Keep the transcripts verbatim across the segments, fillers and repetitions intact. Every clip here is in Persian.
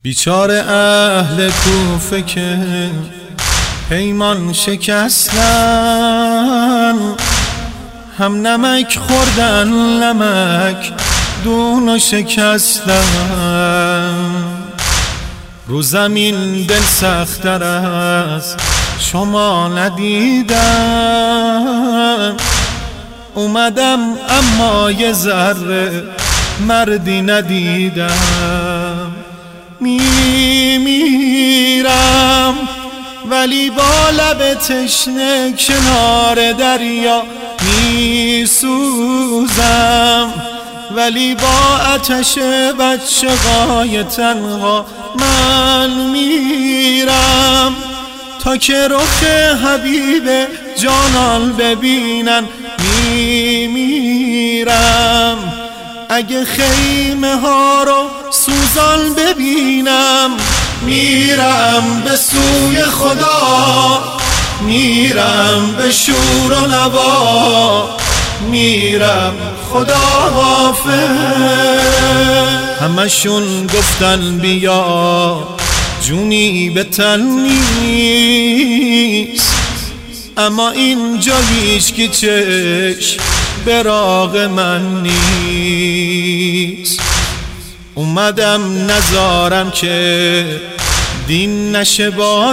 بیچاره اهل کوفه که پیمان شکستن، هم نمک خوردن نمک دونو شکستن. رو زمین دل سخت‌تر از شما ندیدم، اومدم اما یه ذره مردی ندیدم. می میرم ولی با لب تشنه کنار دریا می سوزم، ولی با آتش بچگای تنها من میرم تا که رخ حبیب جانان ببینن. می میرم اگه خیمه ها رو سوزان ببینم، میرم به سوی خدا، میرم به شور و نوا، میرم خدا حافظ. همشون گفتن بیا جونی به تن نیست، اما اینجا هیچ کی چشم براق من نیست. اومدم نذارم که دین نشه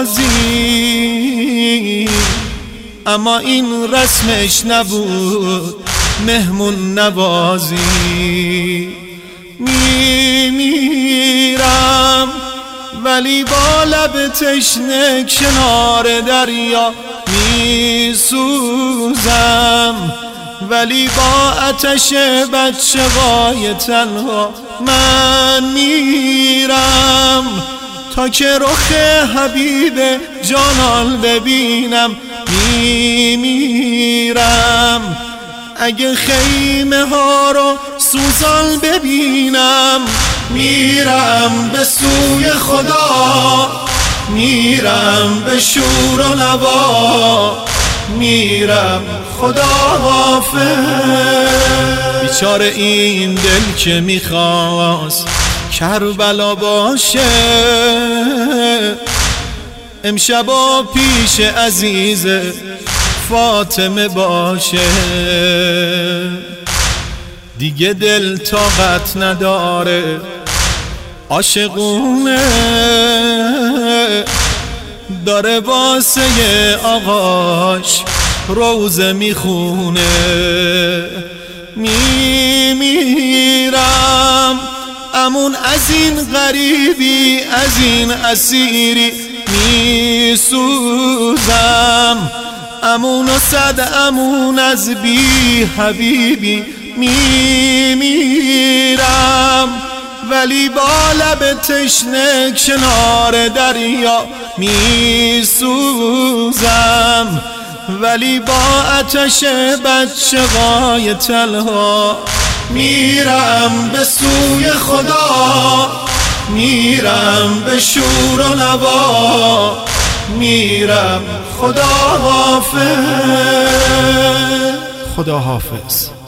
بازی، اما این رسمش نبود مهمون نوازی. می میرم ولی با لب تشنه کنار دریا می سوزم، ولی با آتش بچگای تنها من میرم تا که رخ حبیب جانان ببینم. می میرم اگه خیمه ها رو سوزان ببینم، میرم به سوی خدا، میرم به شور و نوا، میرم خدا حافظ. بیچاره این دل که میخواست کربلا باشه، امشبا پیش عزیز فاطمه باشه. دیگه دل طاقت نداره عاشقونه، داره واسه آقاش روزه میخونه. می میرم امون از این غریبی، از این اسیری می سوزم، امون و صد امون از بی حبیبی می میرم، ولی با لب تشنه کنار دریا می سوزم، ولی با آتش بچگای تنها میرم به سوی خدا، میرم به شور و نوا، میرم خدا حافظ. خدا حافظ.